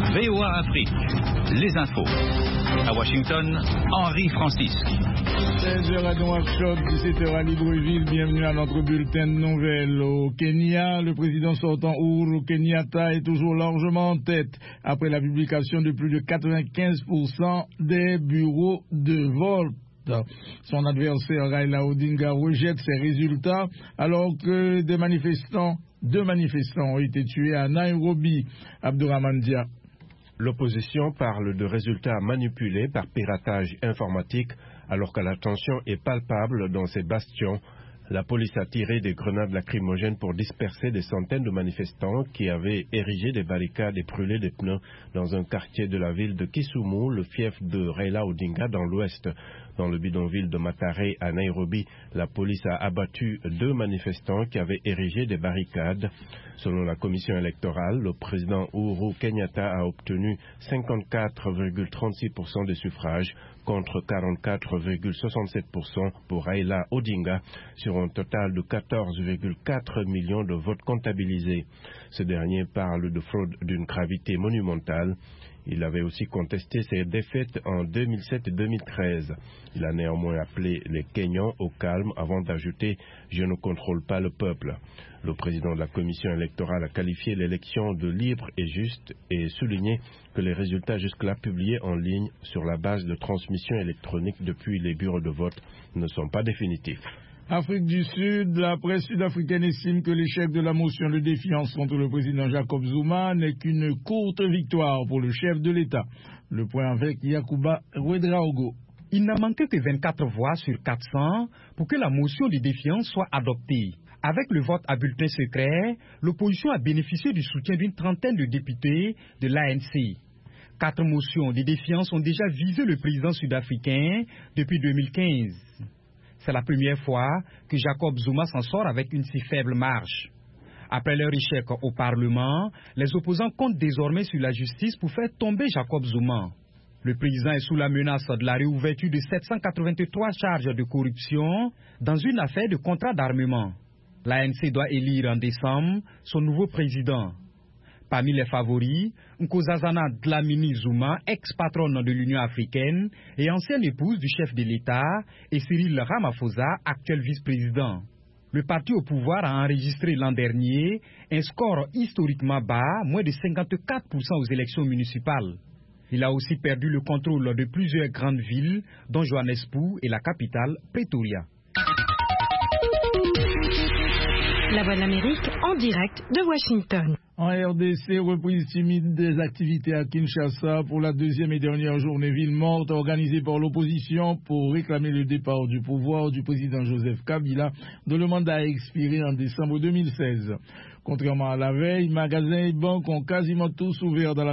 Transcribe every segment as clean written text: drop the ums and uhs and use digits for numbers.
VOA Afrique, les infos. À Washington, Henri Francis. 16h à Nouakchott, 17h à Libreville. Bienvenue à notre bulletin de nouvelles. Au Kenya, le président sortant Uhuru Kenyatta est toujours largement en tête après la publication de plus de 95% des bureaux de vote. Son adversaire Raila Odinga rejette ses résultats alors que deux manifestants ont été tués à Nairobi. Abdourahmane Dia. L'opposition parle de résultats manipulés par piratage informatique alors que la tension est palpable dans ces bastions. La police a tiré des grenades lacrymogènes pour disperser des centaines de manifestants qui avaient érigé des barricades et brûlé des pneus dans un quartier de la ville de Kisumu, le fief de Raila Odinga dans l'ouest. Dans le bidonville de Mathare à Nairobi, la police a abattu 2 manifestants qui avaient érigé des barricades. Selon la commission électorale, le président Uhuru Kenyatta a obtenu 54,36% des suffrages contre 44,67% pour Raila Odinga sur un total de 14,4 millions de votes comptabilisés. Ce dernier parle de fraude d'une gravité monumentale. Il avait aussi contesté ses défaites en 2007 et 2013. Il a néanmoins appelé les Kenyans au calme avant d'ajouter « Je ne contrôle pas le peuple ». Le président de la commission électorale a qualifié l'élection de libre et juste et souligné que les résultats jusque-là publiés en ligne sur la base de transmission électronique depuis les bureaux de vote ne sont pas définitifs. Afrique du Sud, la presse sud-africaine estime que l'échec de la motion de défiance contre le président Jacob Zuma n'est qu'une courte victoire pour le chef de l'État. Le point avec Yacouba Ouedraogo. Il n'a manqué que 24 voix sur 400 pour que la motion de défiance soit adoptée. Avec le vote à bulletin secret, l'opposition a bénéficié du soutien d'une trentaine de députés de l'ANC. 4 motions de défiance ont déjà visé le président sud-africain depuis 2015. C'est la première fois que Jacob Zuma s'en sort avec une si faible marge. Après leur échec au Parlement, les opposants comptent désormais sur la justice pour faire tomber Jacob Zuma. Le président est sous la menace de la réouverture de 783 charges de corruption dans une affaire de contrat d'armement. L'ANC doit élire en décembre son nouveau président. Parmi les favoris, Nkosazana Dlamini Zuma, ex-patronne de l'Union africaine et ancienne épouse du chef de l'État, et Cyril Ramaphosa, actuel vice-président. Le parti au pouvoir a enregistré l'an dernier un score historiquement bas, moins de 54% aux élections municipales. Il a aussi perdu le contrôle de plusieurs grandes villes, dont Johannesburg et la capitale, Pretoria. La Voix de l'Amérique en direct de Washington. En RDC, reprise timide des activités à Kinshasa pour la deuxième et dernière journée ville morte organisée par l'opposition pour réclamer le départ du pouvoir du président Joseph Kabila, dont le mandat a expiré en décembre 2016. Contrairement à la veille, magasins et banques ont quasiment tous ouvert dans la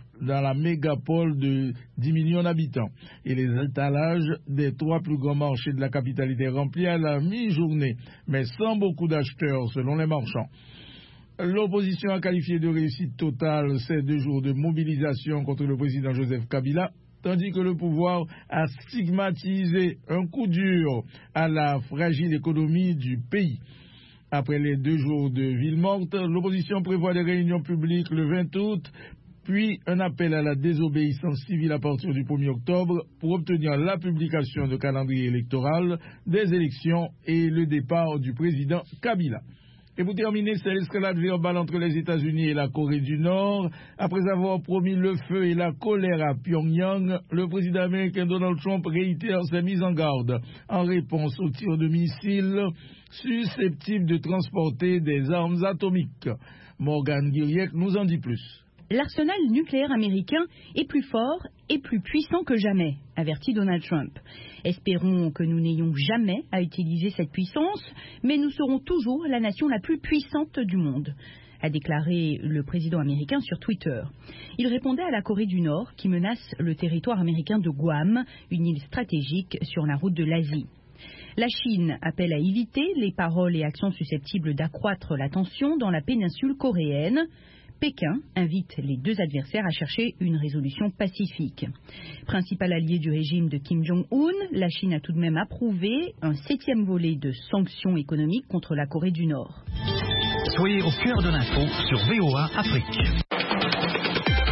mégapole de 10 millions d'habitants. Et les étalages des 3 plus grands marchés de la capitale étaient remplis à la mi-journée, mais sans beaucoup d'acheteurs selon les marchands. L'opposition a qualifié de réussite totale ces 2 jours de mobilisation contre le président Joseph Kabila, tandis que le pouvoir a stigmatisé un coup dur à la fragile économie du pays. Après les 2 jours de ville morte, l'opposition prévoit des réunions publiques le 20 août, puis un appel à la désobéissance civile à partir du 1er octobre pour obtenir la publication de calendrier électoral des élections et le départ du président Kabila. Et pour terminer, c'est l'escalade verbale entre les États-Unis et la Corée du Nord. Après avoir promis le feu et la colère à Pyongyang, le président américain Donald Trump réitère ses mises en garde en réponse aux tirs de missiles susceptibles de transporter des armes atomiques. Morgan Guiriec nous en dit plus. L'arsenal nucléaire américain est plus fort et plus puissant que jamais, avertit Donald Trump. Espérons que nous n'ayons jamais à utiliser cette puissance, mais nous serons toujours la nation la plus puissante du monde, a déclaré le président américain sur Twitter. Il répondait à la Corée du Nord qui menace le territoire américain de Guam, une île stratégique sur la route de l'Asie. La Chine appelle à éviter les paroles et actions susceptibles d'accroître la tension dans la péninsule coréenne. Pékin invite les 2 adversaires à chercher une résolution pacifique. Principal allié du régime de Kim Jong-un, la Chine a tout de même approuvé un 7e volet de sanctions économiques contre la Corée du Nord. Soyez au cœur de l'info sur VOA Afrique.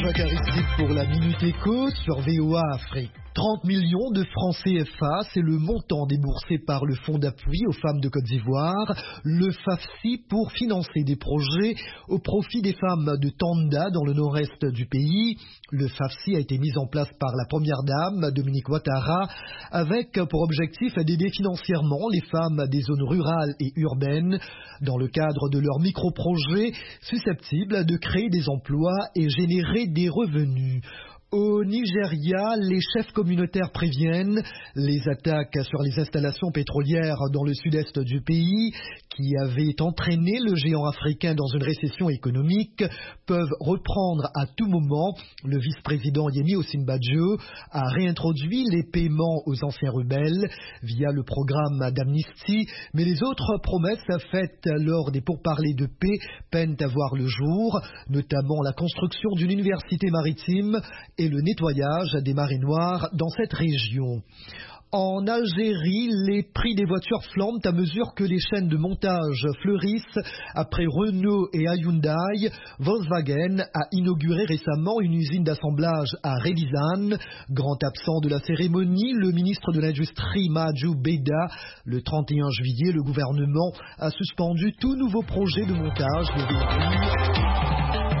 Jacques Aristide pour la Minute Éco sur VOA Afrique. 30 millions de francs CFA, c'est le montant déboursé par le Fonds d'appui aux femmes de Côte d'Ivoire, le FAFSI, pour financer des projets au profit des femmes de Tanda dans le nord-est du pays. Le FAFSI a été mis en place par la première dame, Dominique Ouattara, avec pour objectif d'aider financièrement les femmes des zones rurales et urbaines dans le cadre de leurs micro-projets susceptibles de créer des emplois et générer des revenus. Au Nigeria, les chefs communautaires préviennent les attaques sur les installations pétrolières dans le sud-est du pays qui avaient entraîné le géant africain dans une récession économique peuvent reprendre à tout moment. Le vice-président Yemi Osinbajo a réintroduit les paiements aux anciens rebelles via le programme d'amnistie, mais les autres promesses faites lors des pourparlers de paix peinent à voir le jour, notamment la construction d'une université maritime et le nettoyage des marées noires dans cette région. En Algérie, les prix des voitures flambent à mesure que les chaînes de montage fleurissent. Après Renault et Hyundai, Volkswagen a inauguré récemment une usine d'assemblage à Redizane. Grand absent de la cérémonie, le ministre de l'Industrie Mahjou Beda. Le 31 juillet, le gouvernement a suspendu tout nouveau projet de montage de véhicules.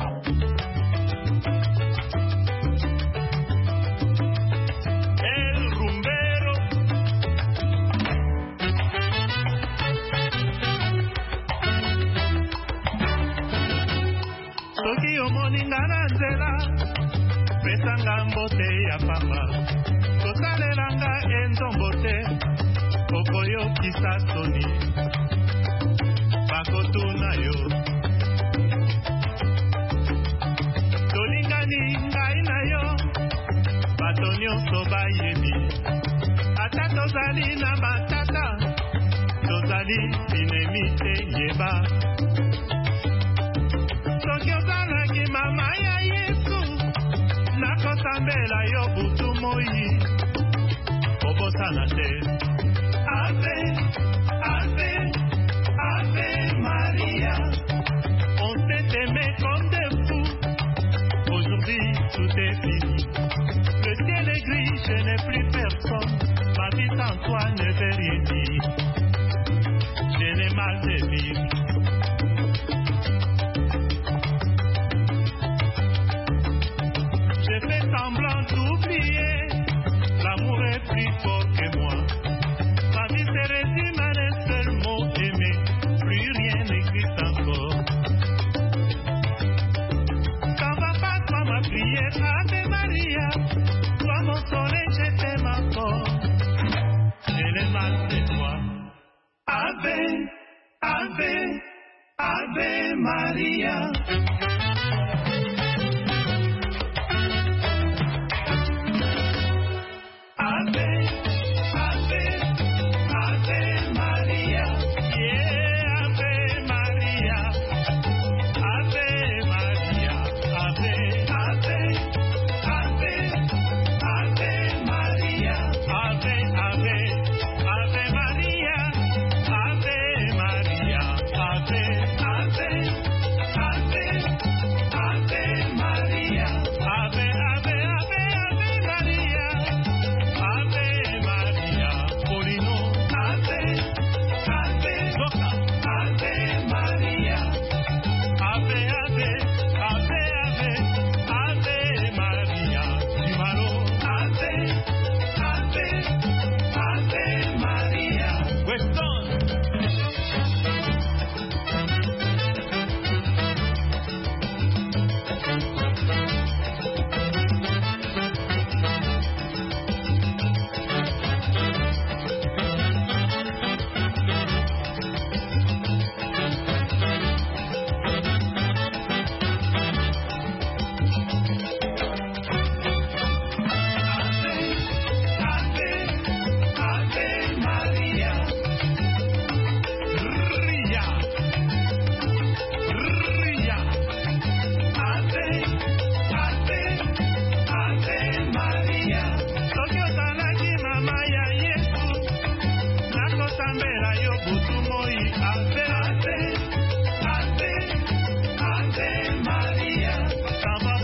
Soki omoninga na nzela pesanga mbote ya pamba kosalelanga enzombo te okoyokisa soni bakotuna yo tolingani ngai na yo bato nyonso bayebi ata tozali na matata tozali binemi te yeba mama ya Yesu nakosambela yo butu moi obosana te Ave Ave Ave Maria on s'est aimé comme des fous aujourd'hui tout est fini le ciel est gris je n'ai plus personne ma vie sans toi ne veut rien dire je n'ai mal de vivre. J'ai fait semblant d'oublier, l'amour est plus fort que moi. Ma vie se résume à un seul mot aimé, plus rien n'existe encore. T'en vas pas, toi ma prière, Ave Maria, toi mon soleil, je t'aime encore. J'ai le mal de toi. Ave, Ave, Ave Maria.